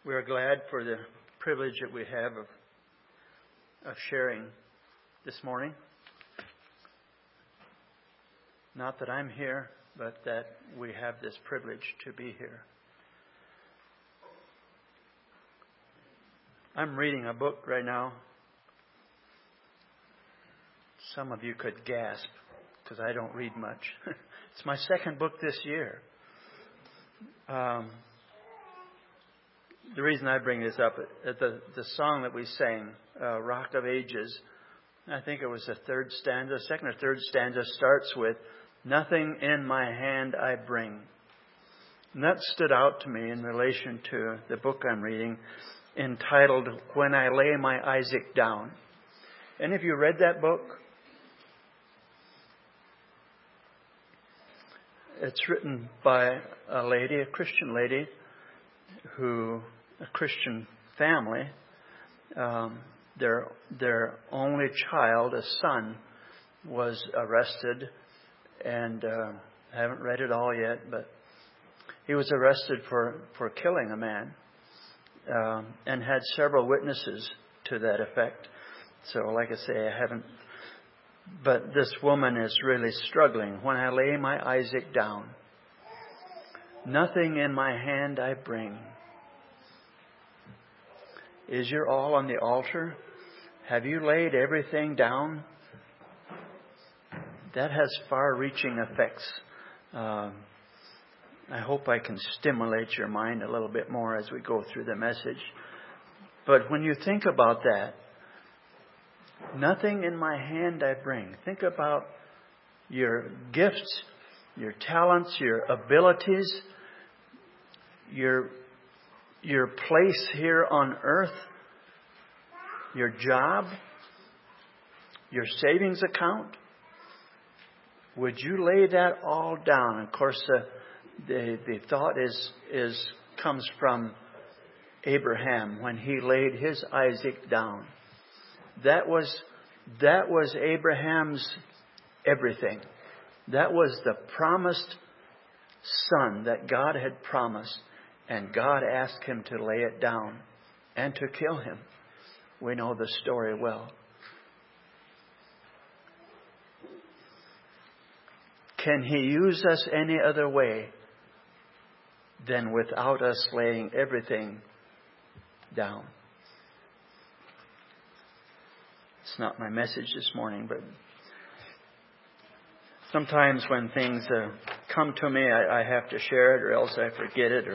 We are glad for the privilege that we have of sharing this morning. Not that I'm here, but that we have this privilege to be here. I'm reading a book right now. Some of you could gasp because I don't read much. It's my second book this year. The reason I bring this up, the song that we sang, Rock of Ages, I think it was the second or third stanza starts with, "Nothing in my hand I bring." And that stood out to me in relation to the book I'm reading, entitled When I Lay My Isaac Down. Any of you read that book? It's written by a lady, a Christian lady, a Christian family. Their only child, a son, was arrested, and I haven't read it all yet, but he was arrested for killing a man, and had several witnesses to that effect. So, like I say, I haven't. But this woman is really struggling. When I lay my Isaac down, nothing in my hand I bring. Is your all on the altar? Have you laid everything down? That has far-reaching effects. I hope I can stimulate your mind a little bit more as we go through the message. But when you think about that, nothing in my hand I bring. Think about your gifts, your talents, your abilities, your place here on earth, your job, your savings account. Would you lay that all down? Of course, the thought comes from Abraham when he laid his Isaac down. That was Abraham's everything. That was the promised son that God had promised. And God asked him to lay it down and to kill him. We know the story well. Can He use us any other way than without us laying everything down? It's not my message this morning, but sometimes when things come to me, I have to share it, or else I forget it.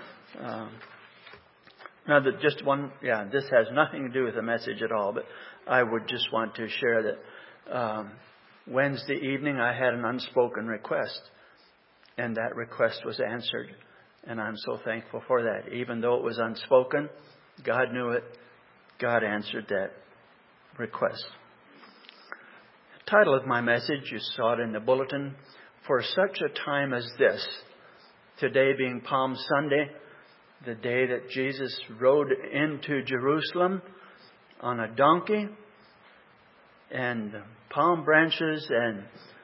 This has nothing to do with the message at all, but I would just want to share that Wednesday evening I had an unspoken request, and that request was answered, and I'm so thankful for that. Even though it was unspoken, God knew it. God answered that request. The title of my message, you saw it in the bulletin, For Such a Time as This. Today being Palm Sunday, the day that Jesus rode into Jerusalem on a donkey, and palm branches and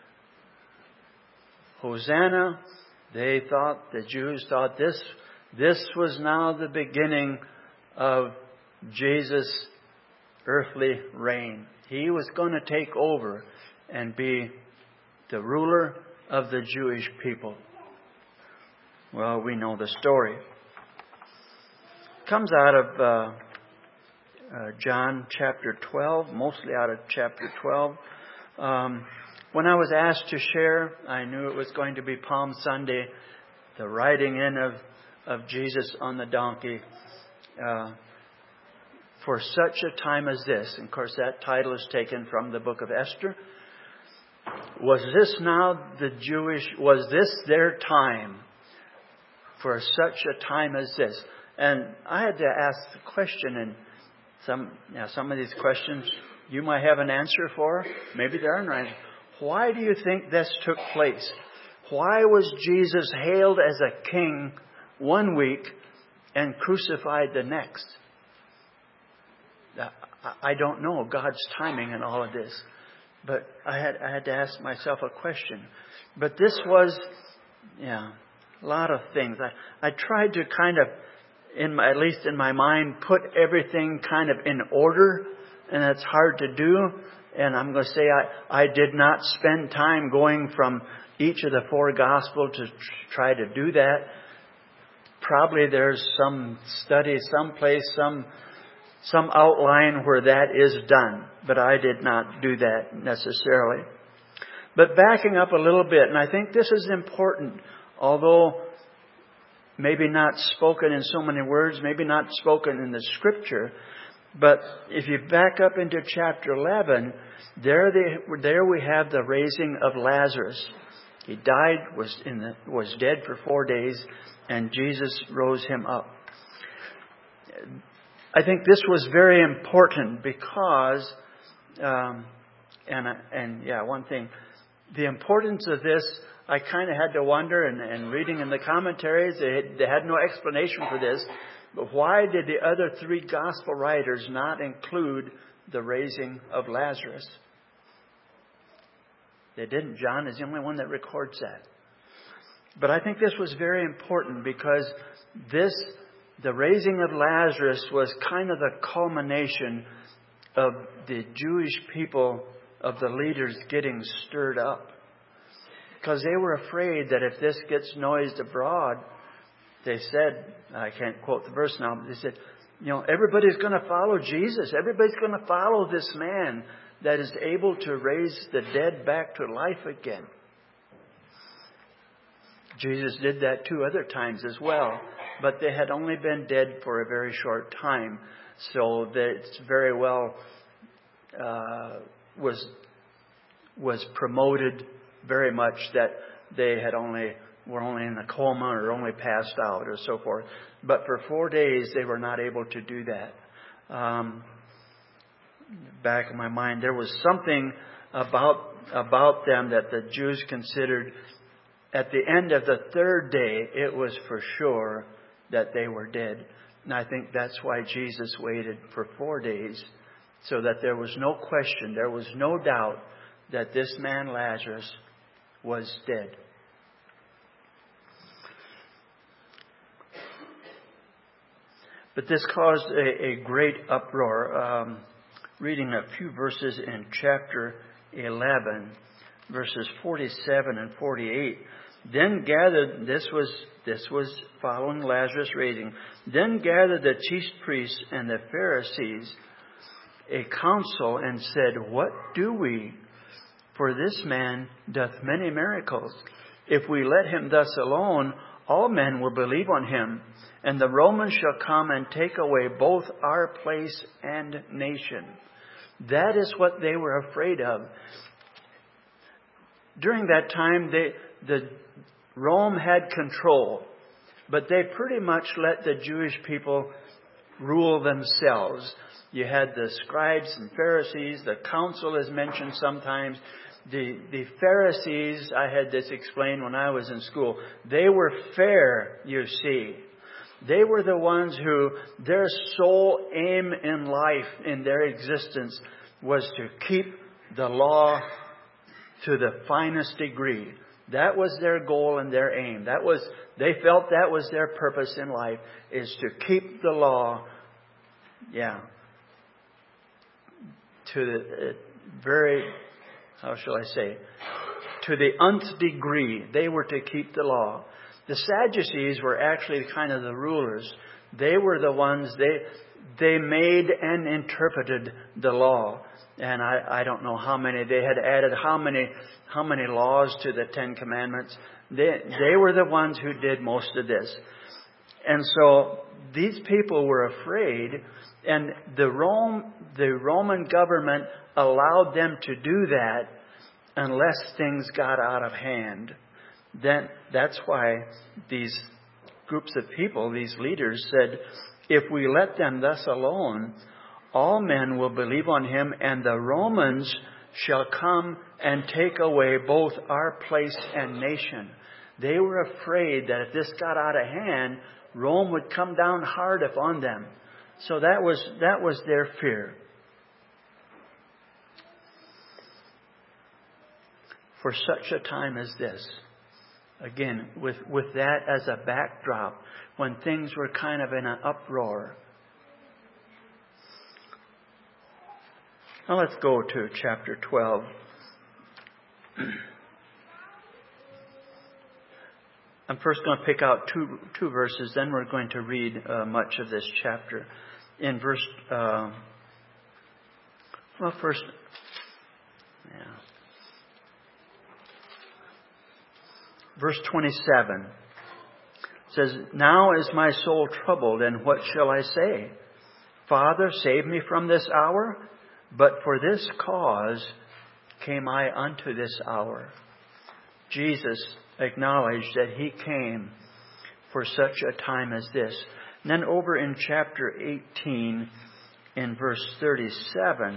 Hosanna. The Jews thought this was now the beginning of Jesus' earthly reign. He was going to take over and be the ruler of the Jewish people. Well, we know the story. It comes out of John chapter 12, mostly out of chapter 12. When I was asked to share, I knew it was going to be Palm Sunday, the riding in of Jesus on the donkey. For such a time as this. And of course, that title is taken from the book of Esther. Was this their time? For such a time as this. And I had to ask the question, and some of these questions you might have an answer for. Maybe there aren't answers. Why do you think this took place? Why was Jesus hailed as a king one week and crucified the next? I don't know God's timing in all of this. But I had to ask myself a question. But this was, a lot of things. I tried to kind of at least in my mind, put everything kind of in order, and it's hard to do. And I'm going to say I did not spend time going from each of the 4 Gospels to try to do that. Probably there's some study, someplace, some outline where that is done, but I did not do that necessarily. But backing up a little bit, and I think this is important, although maybe not spoken in so many words, maybe not spoken in the Scripture, but if you back up into chapter 11, there we have the raising of Lazarus. He died, was dead for 4 days, and Jesus rose him up. I think this was very important because, one thing, the importance of this, I kind of had to wonder, and reading in the commentaries, they had no explanation for this, but why did the other 3 Gospel writers not include the raising of Lazarus? They didn't. John is the only one that records that. But I think this was very important because the raising of Lazarus was kind of the culmination of the Jewish people, of the leaders getting stirred up. Because they were afraid that if this gets noised abroad, they said, I can't quote the verse now, but they said, everybody's going to follow Jesus. Everybody's going to follow this man that is able to raise the dead back to life again. Jesus did that 2 other times as well, but they had only been dead for a very short time. So that it's very well was promoted very much that they were only in a coma or only passed out or so forth. But for 4 days they were not able to do that. Back in my mind, there was something about them that the Jews considered. At the end of the 3rd day, it was for sure that they were dead. And I think that's why Jesus waited for 4 days, so that there was no question, there was no doubt that this man Lazarus was dead. But this caused a great uproar. Reading a few verses in chapter 11, verses 47 and 48. Then gathered, this was following Lazarus' raising. Then gathered the chief priests and the Pharisees a council and said, "What do we? For this man doth many miracles. If we let him thus alone, all men will believe on him, and the Romans shall come and take away both our place and nation." That is what they were afraid of. During that time, Rome had control, but they pretty much let the Jewish people rule themselves. You had the scribes and Pharisees. The council is mentioned sometimes. The Pharisees, I had this explained when I was in school. They were fair, you see. They were the ones who their sole aim in life, in their existence, was to keep the law to the finest degree. That was their goal and their aim. They felt that was their purpose in life, is to keep the law, to the very, how shall I say, to the nth degree. They were to keep the law. The Sadducees were actually kind of the rulers. They were the ones, they made and interpreted the law. And I don't know how many, they had added how many laws to the 10 Commandments. They were the ones who did most of this. And so these people were afraid, and the Roman government allowed them to do that unless things got out of hand. Then that's why these groups of people, these leaders, said, if we let them thus alone, all men will believe on him, and the Romans shall come and take away both our place and nation. They were afraid that if this got out of hand, Rome would come down hard upon them. So that was their fear. For such a time as this, Again, with that as a backdrop, when things were kind of in an uproar. Now let's go to chapter 12. I'm first going to pick out two verses, then we're going to read much of this chapter. In verse, verse 27 says, "Now is my soul troubled, and what shall I say? Father, save me from this hour. But for this cause came I unto this hour." Jesus acknowledged that He came for such a time as this. And then over in chapter 18, in verse 37,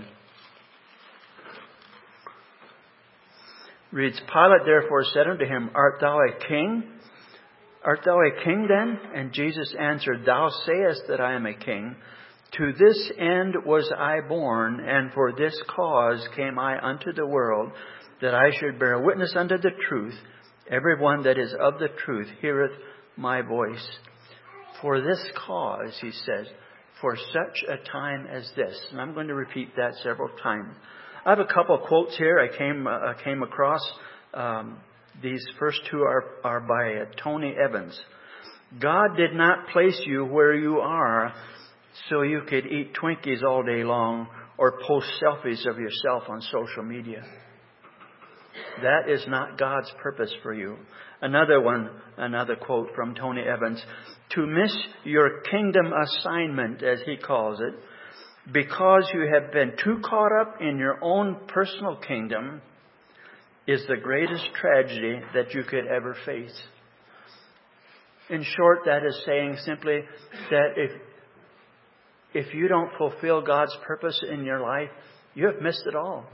reads, "Pilate therefore said unto him, Art thou a king? Art thou a king then? And Jesus answered, Thou sayest that I am a king. To this end was I born, and for this cause came I unto the world, that I should bear witness unto the truth. Everyone that is of the truth heareth my voice." For this cause, He says, for such a time as this. And I'm going to repeat that several times. I have a couple of quotes here I came across. These first two are by Tony Evans. "God did not place you where you are so you could eat Twinkies all day long or post selfies of yourself on social media. That is not God's purpose for you." Another quote from Tony Evans. "To miss your kingdom assignment," as he calls it, "because you have been too caught up in your own personal kingdom is the greatest tragedy that you could ever face." In short, that is saying simply that if you don't fulfill God's purpose in your life, you have missed it all.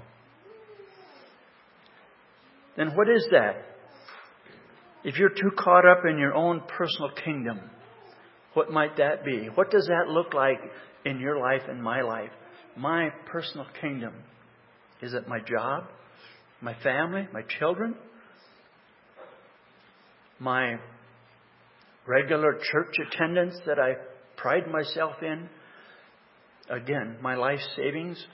Then what is that? If you're too caught up in your own personal kingdom, what might that be? What does that look like in your life and my life? My personal kingdom. Is it my job? My family? My children? My regular church attendance that I pride myself in? Again, my life savings?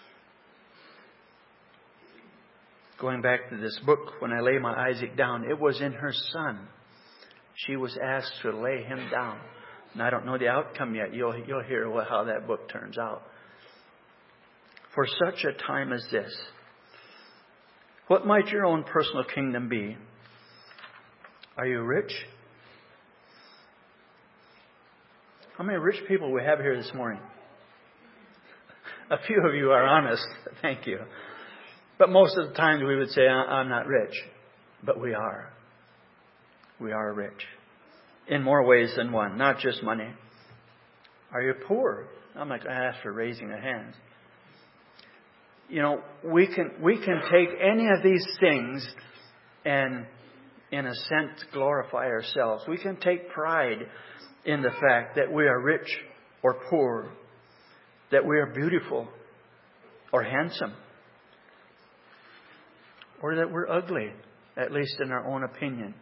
Going back to this book, when I lay my Isaac down, it was in her son. She was asked to lay him down. And I don't know the outcome yet. You'll hear how that book turns out. For such a time as this, what might your own personal kingdom be? Are you rich? How many rich people we have here this morning? A few of you are honest. Thank you. But most of the time we would say, I'm not rich. But we are. We are rich. In more ways than one. Not just money. Are you poor? I'm not going to ask for raising a hand. You know, we can take any of these things and, in a sense, glorify ourselves. We can take pride in the fact that we are rich or poor. That we are beautiful or handsome. Or that we're ugly, at least in our own opinion.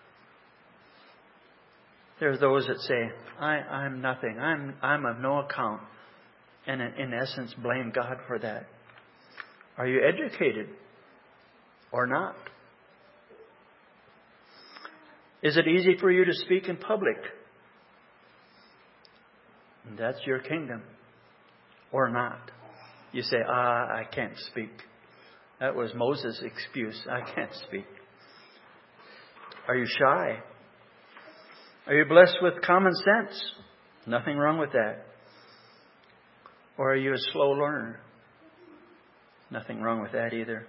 There are those that say, I'm nothing. I'm of no account. And in essence, blame God for that. Are you educated or not? Is it easy for you to speak in public? And that's your kingdom. Or not. You say, I can't speak. That was Moses' excuse. I can't speak. Are you shy? Are you blessed with common sense? Nothing wrong with that. Or are you a slow learner? Nothing wrong with that either.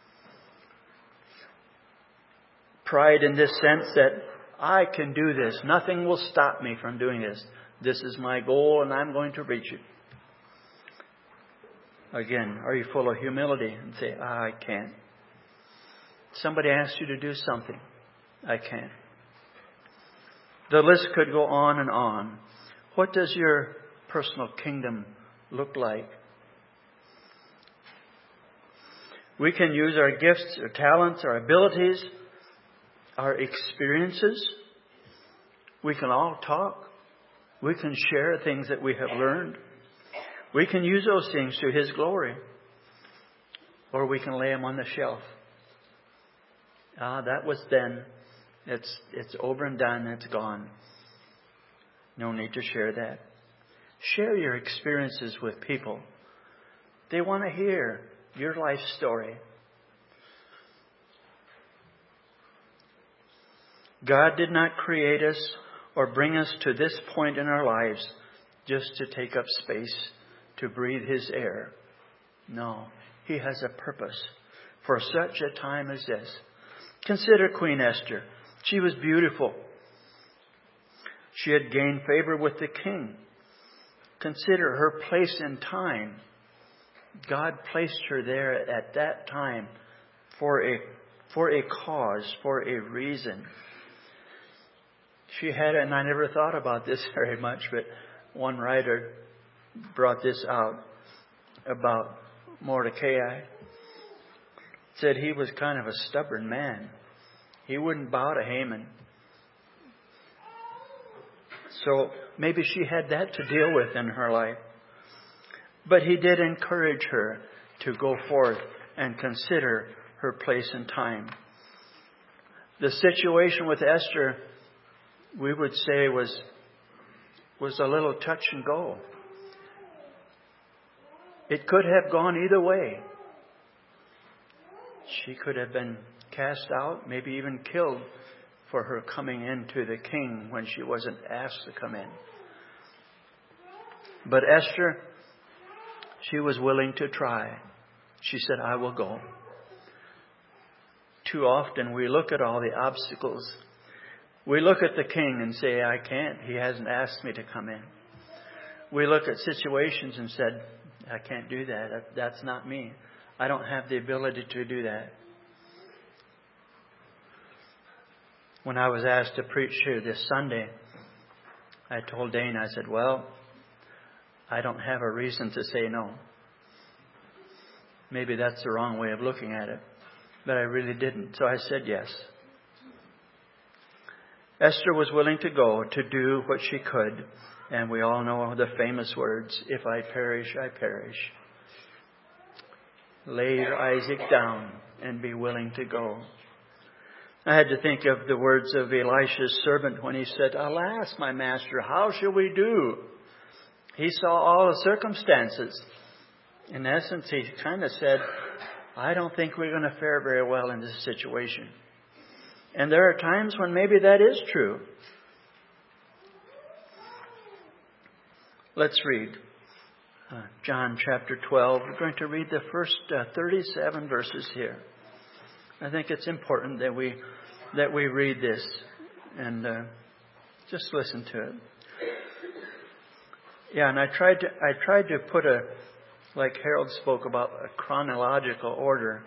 Pride in this sense that I can do this. Nothing will stop me from doing this. This is my goal and I'm going to reach it. Again, are you full of humility and say, I can't. Somebody asks you to do something. I can't. The list could go on and on. What does your personal kingdom look like? We can use our gifts, our talents, our abilities, our experiences. We can all talk. We can share things that we have learned. We can use those things to His glory. Or we can lay them on the shelf. That was then. It's over and done. It's gone. No need to share that. Share your experiences with people. They want to hear your life story. God did not create us or bring us to this point in our lives just to take up space, to breathe His air. No, He has a purpose for such a time as this. Consider Queen Esther. She was beautiful. She had gained favor with the king. Consider her place in time. God placed her there at that time for a cause, for a reason. She had, and I never thought about this very much, but one writer brought this out about Mordecai. Said he was kind of a stubborn man. He wouldn't bow to Haman. So maybe she had that to deal with in her life. But he did encourage her to go forth and consider her place in time. The situation with Esther, we would say, was a little touch and go. It could have gone either way. She could have been cast out, maybe even killed for her coming into the king when she wasn't asked to come in. But Esther, she was willing to try. She said, I will go. Too often we look at all the obstacles. We look at the king and say, I can't. He hasn't asked me to come in. We look at situations and said, I can't do that. That's not me. I don't have the ability to do that. When I was asked to preach here this Sunday, I told Dane, I said, well, I don't have a reason to say no. Maybe that's the wrong way of looking at it. But I really didn't. So I said yes. Esther was willing to go to do what she could. And we all know the famous words, if I perish, I perish. Lay your Isaac down and be willing to go. I had to think of the words of Elisha's servant when he said, alas, my master, how shall we do? He saw all the circumstances. In essence, he kind of said, I don't think we're going to fare very well in this situation. And there are times when maybe that is true. Let's read John chapter 12. We're going to read the first 37 verses here. I think it's important that we read this and just listen to it. Yeah, and I tried to put like Harold spoke about, a chronological order.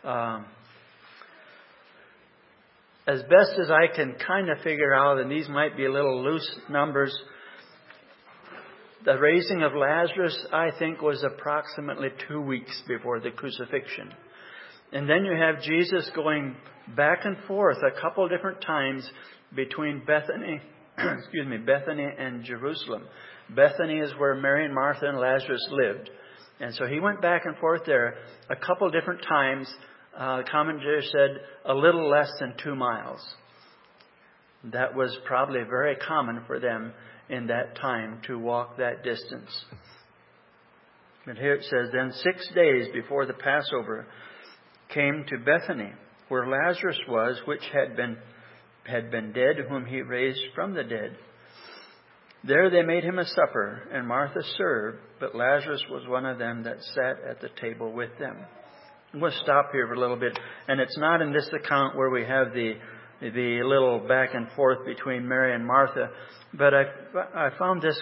As best as I can kind of figure out, and these might be a little loose numbers, the raising of Lazarus, I think, was approximately 2 weeks before the crucifixion. And then you have Jesus going back and forth a couple different times between Bethany and Jerusalem. Bethany is where Mary and Martha and Lazarus lived. And so he went back and forth there a couple different times. The commentator said a little less than 2 miles. That was probably very common for them in that time to walk that distance. But here it says, then 6 days before the Passover came to Bethany, where Lazarus was, which had been dead, whom he raised from the dead. There they made him a supper, and Martha served, but Lazarus was one of them that sat at the table with them. I'm going to stop here for a little bit. And it's not in this account where we have the little back and forth between Mary and Martha, but I found this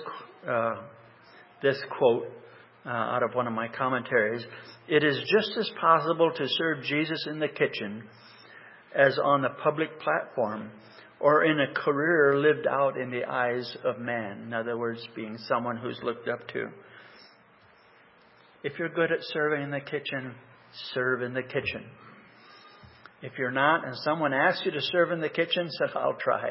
quote out of one of my commentaries. It is just as possible to serve Jesus in the kitchen as on the public platform, or in a career lived out in the eyes of man. In other words, being someone who's looked up to. If you're good at serving in the kitchen, serve in the kitchen. If you're not, and someone asks you to serve in the kitchen, said, I'll try.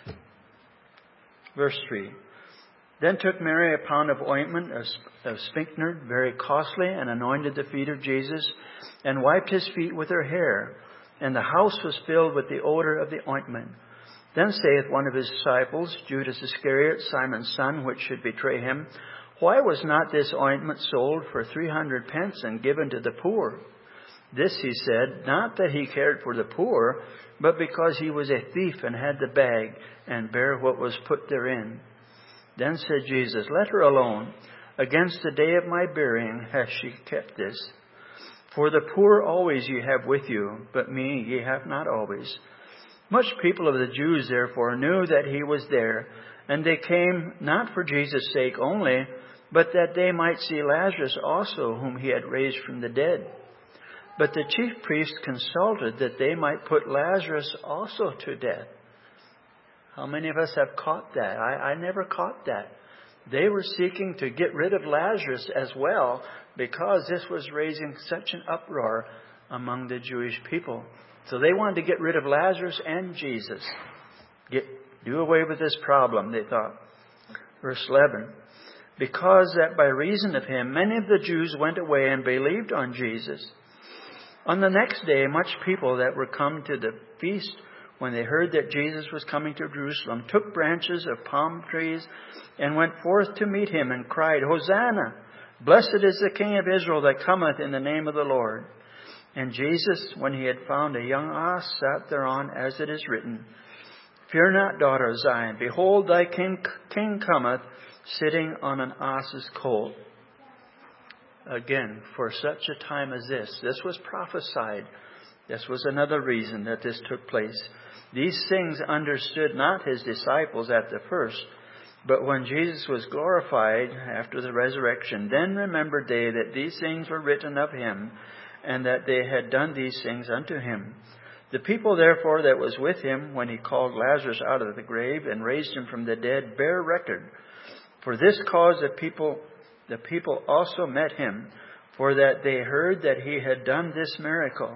Verse 3. Then took Mary a pound of ointment of spikenard, very costly, and anointed the feet of Jesus, and wiped his feet with her hair. And the house was filled with the odor of the ointment. Then saith one of his disciples, Judas Iscariot, Simon's son, which should betray him, Why was not this ointment sold for 300 pence and given to the poor? This he said, not that he cared for the poor, but because he was a thief and had the bag, and bare what was put therein. Then said Jesus, Let her alone. Against the day of my burying hath she kept this. For the poor always ye have with you, but me ye have not always. Much people of the Jews therefore knew that he was there, and they came not for Jesus' sake only, but that they might see Lazarus also, whom he had raised from the dead. But the chief priests consulted that they might put Lazarus also to death. How many of us have caught that? I never caught that. They were seeking to get rid of Lazarus as well, because this was raising such an uproar among the Jewish people. So they wanted to get rid of Lazarus and Jesus. Do away with this problem, they thought. Verse 11. Because that by reason of him, many of the Jews went away and believed on Jesus. On the next day, much people that were come to the feast, when they heard that Jesus was coming to Jerusalem, took branches of palm trees and went forth to meet him and cried, Hosanna! Blessed is the King of Israel that cometh in the name of the Lord. And Jesus, when he had found a young ox, sat thereon, as it is written, Fear not, daughter of Zion. Behold, thy king cometh, sitting on an ass's colt. Again, for such a time as this was prophesied. This was another reason that this took place. These things understood not his disciples at the first, but when Jesus was glorified after the resurrection, then remembered they that these things were written of him, and that they had done these things unto him. The people therefore that was with him, when he called Lazarus out of the grave and raised him from the dead, bear record. For this cause the people also met him, for that they heard that he had done this miracle.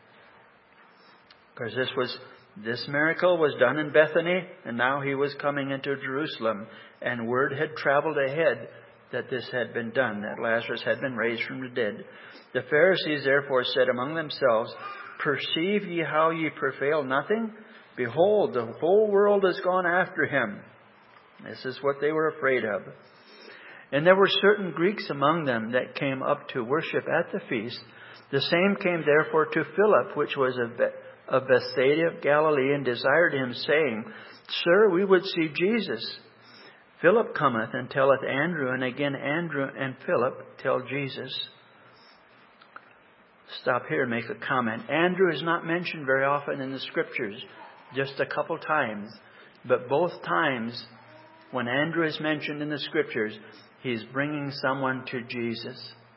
Because this miracle was done in Bethany, and now he was coming into Jerusalem, and word had traveled ahead that this had been done, that Lazarus had been raised from the dead. The Pharisees therefore said among themselves, Perceive ye how ye prevail nothing? Behold, the whole world is gone after him. This is what they were afraid of. And there were certain Greeks among them that came up to worship at the feast. The same came therefore to Philip, which was of Bethsaida of Galilee, and desired him, saying, Sir, we would see Jesus. Philip cometh and telleth Andrew, and again Andrew and Philip tell Jesus. Stop here and make a comment. Andrew is not mentioned very often in the Scriptures, just a couple times. But both times, when Andrew is mentioned in the Scriptures, he's bringing someone to Jesus.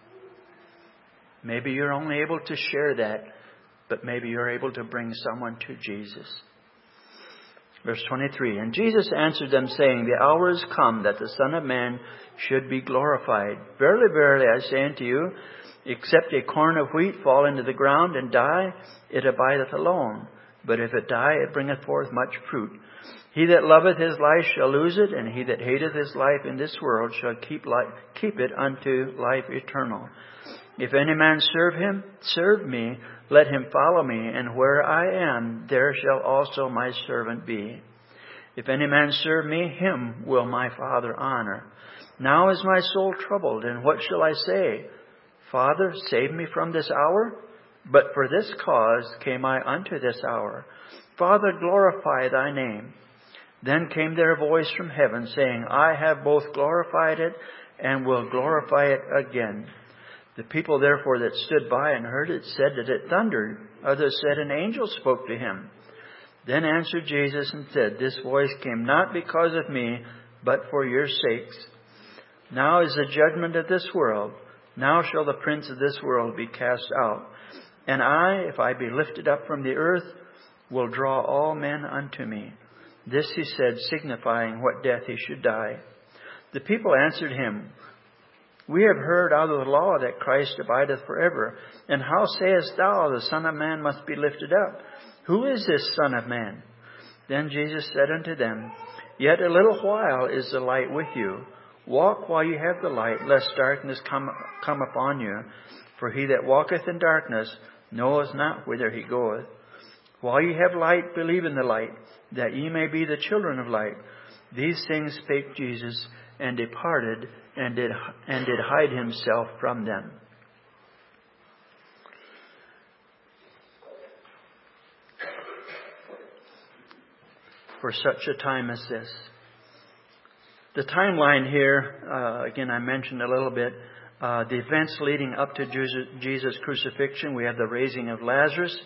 Maybe you're only able to share that, but maybe you're able to bring someone to Jesus. Verse 23, And Jesus answered them, saying, The hour is come that the Son of Man should be glorified. Verily, verily, I say unto you, except a corn of wheat fall into the ground and die, it abideth alone. But if it die, it bringeth forth much fruit. He that loveth his life shall lose it, and he that hateth his life in this world shall keep it unto life eternal. If any man serve me, let him follow me, and where I am, there shall also my servant be. If any man serve me, him will my Father honor. Now is my soul troubled, and what shall I say? Father, save me from this hour? But for this cause came I unto this hour. Father, glorify thy name. Then came there a voice from heaven, saying, I have both glorified it, and will glorify it again. The people therefore that stood by and heard it said that it thundered. Others said, An angel spoke to him. Then answered Jesus and said, This voice came not because of me, but for your sakes. Now is the judgment of this world. Now shall the prince of this world be cast out. And I, if I be lifted up from the earth, will draw all men unto me. This he said, signifying what death he should die. The people answered him, We have heard out of the law that Christ abideth forever. And how sayest thou, the Son of Man must be lifted up? Who is this Son of Man? Then Jesus said unto them, Yet a little while is the light with you. Walk while you have the light, lest darkness come upon you. For he that walketh in darkness knoweth not whither he goeth. While ye have light, believe in the light, that ye may be the children of light. These things spake Jesus, and departed, and did hide himself from them. For such a time as this. The timeline here, again, I mentioned a little bit, the events leading up to Jesus' crucifixion. We have the raising of Lazarus.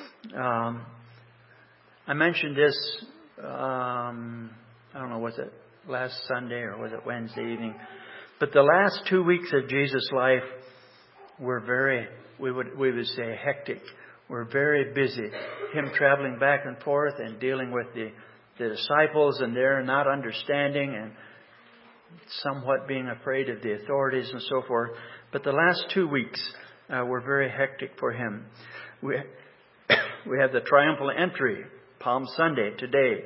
I mentioned this, I don't know, was it last Sunday or was it Wednesday evening? But the last 2 weeks of Jesus' life were very, we would say, hectic. We're very busy. Him traveling back and forth and dealing with the disciples and their not understanding and somewhat being afraid of the authorities and so forth. But the last 2 weeks were very hectic for him. We have the triumphal entry, Palm Sunday, today,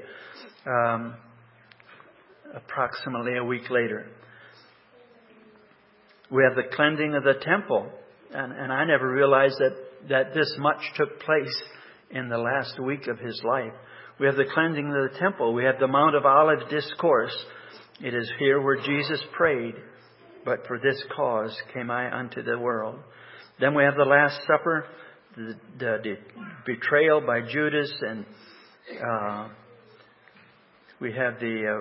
approximately a week later. We have the cleansing of the temple. And I never realized that this much took place in the last week of his life. We have the cleansing of the temple. We have the Mount of Olives discourse. It is here where Jesus prayed, but for this cause came I unto the world. Then we have the Last Supper, the betrayal by Judas, and we have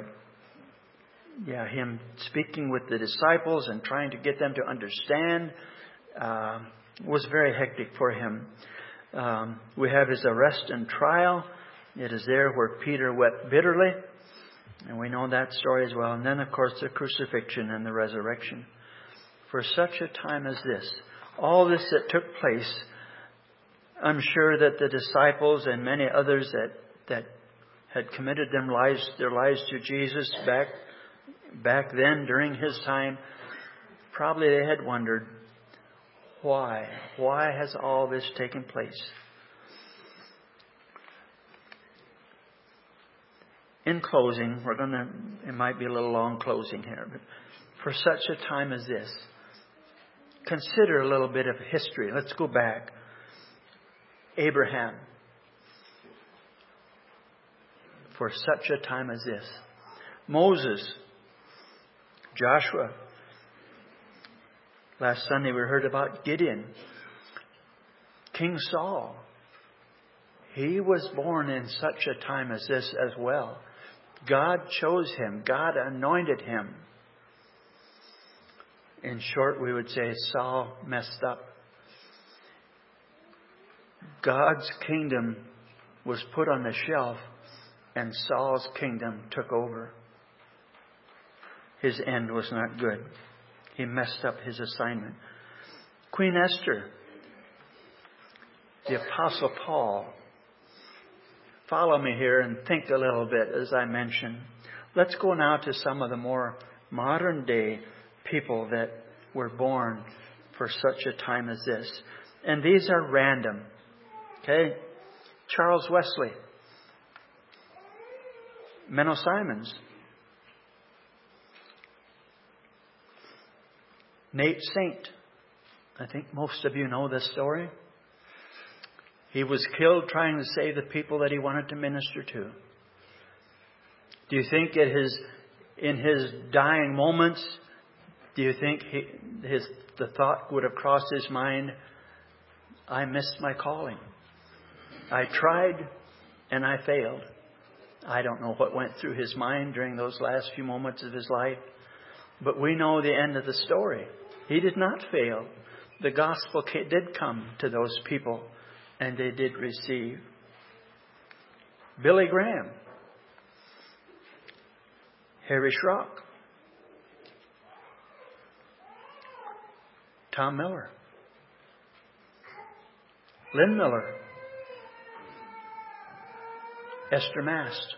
him speaking with the disciples and trying to get them to understand. Was very hectic for him. We have his arrest and trial. It is there where Peter wept bitterly. And we know that story as well. And then, of course, the crucifixion and the resurrection. For such a time as this, all this that took place, I'm sure that the disciples and many others that had committed their lives to Jesus back then during his time, probably they had wondered, why? Why has all this taken place? In closing, it might be a little long closing here, but for such a time as this, consider a little bit of history. Let's go back. Abraham. For such a time as this. Moses. Joshua. Last Sunday we heard about Gideon. King Saul. He was born in such a time as this as well. God chose him. God anointed him. In short, we would say Saul messed up. God's kingdom was put on the shelf and Saul's kingdom took over. His end was not good. He messed up his assignment. Queen Esther. The Apostle Paul. Follow me here and think a little bit as I mentioned. Let's go now to some of the more modern day people that were born for such a time as this. And these are random. Okay? Charles Wesley. Menno Simons. Nate Saint. I think most of you know this story. He was killed trying to save the people that he wanted to minister to. Do you think in his dying moments, do you think the thought would have crossed his mind, I missed my calling. I tried and I failed. I don't know what went through his mind during those last few moments of his life. But we know the end of the story. He did not fail. The gospel did come to those people. And they did receive. Billy Graham. Harry Schrock. Tom Miller. Lynn Miller. Esther Mast.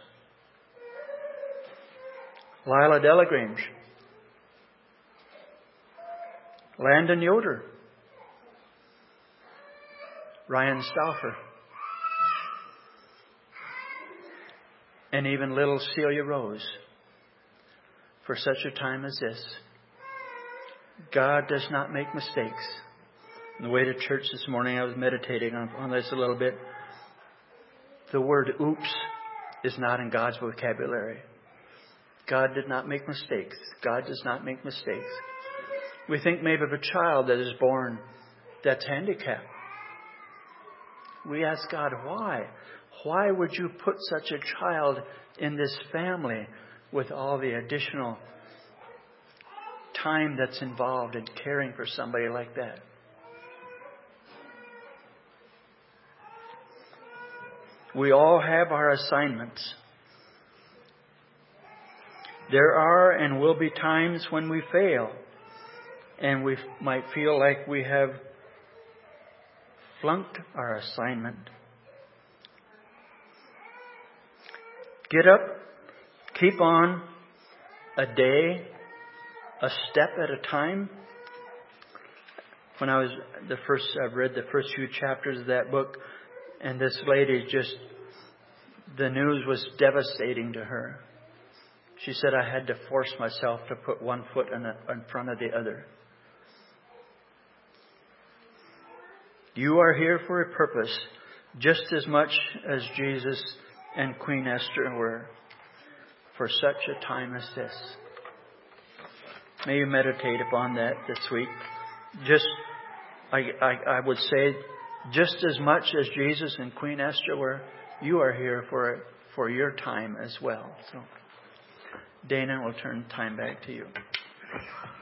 Lila Delagrange. Landon Yoder, Ryan Stauffer, and even little Celia Rose, for such a time as this. God does not make mistakes. On the way to church this morning, I was meditating on this a little bit. The word oops is not in God's vocabulary. God did not make mistakes. God does not make mistakes. We think maybe of a child that is born that's handicapped. We ask God, why? Why would you put such a child in this family with all the additional time that's involved in caring for somebody like that? We all have our assignments. There are and will be times when we fail, and we might feel like we have flunked our assignment. Get up, keep on, a day, a step at a time. When I've read the first few chapters of that book, and this lady the news was devastating to her. She said, I had to force myself to put one foot in front of the other. You are here for a purpose, just as much as Jesus and Queen Esther were, for such a time as this. May you meditate upon that this week. I would say, just as much as Jesus and Queen Esther were, you are here for your time as well. So, Dana, we'll turn time back to you.